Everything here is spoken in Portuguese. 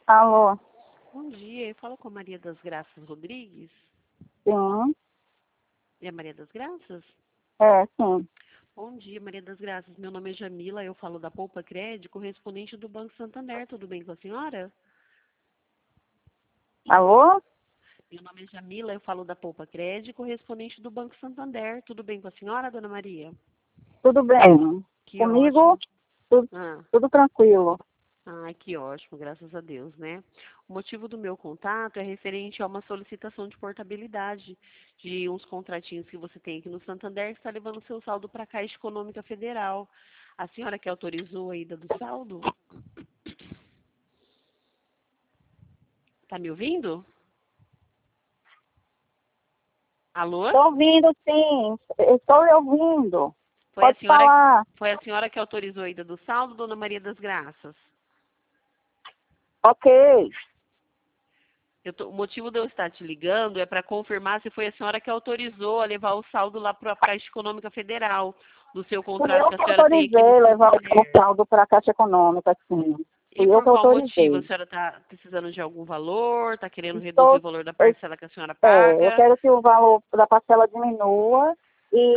Alô? Bom dia, eu falo com a Maria das Graças Rodrigues. Sim, É a Maria das Graças? sim. Bom dia, Maria das Graças. Meu nome é Jamila, eu falo da Poupa Crédito, correspondente do Banco Santander. Tudo bem com a senhora? Alô? Meu nome é Jamila, eu falo da Poupa Crédito, correspondente do Banco Santander. Tudo bem com a senhora, dona Maria? Tudo bem? Que Comigo, ótimo. tudo, Ah, tudo tranquilo. ai, que ótimo, graças a Deus, né? O motivo do meu contato é referente a uma solicitação de portabilidade de uns contratinhos que você tem aqui no Santander, que está levando seu saldo para a Caixa Econômica Federal. A senhora que autorizou a ida do saldo? Tá me ouvindo? Alô? Estou ouvindo, sim. Estou ouvindo. Foi a Pode senhora, falar. foi a senhora que autorizou a ida do saldo, dona Maria das Graças? Ok. O motivo de eu estar te ligando é para confirmar se foi a senhora que autorizou a levar o saldo lá para a Caixa Econômica Federal, do seu Fui contrato eu que a que senhora tem aqui no autorizei levar o Santander. saldo para a Caixa Econômica, sim. E Fui eu por que qual motivo? A autorizei. senhora está precisando de algum valor? Está querendo reduzir Estou, o valor da eu, parcela que a senhora eu paga? quero que o valor da parcela diminua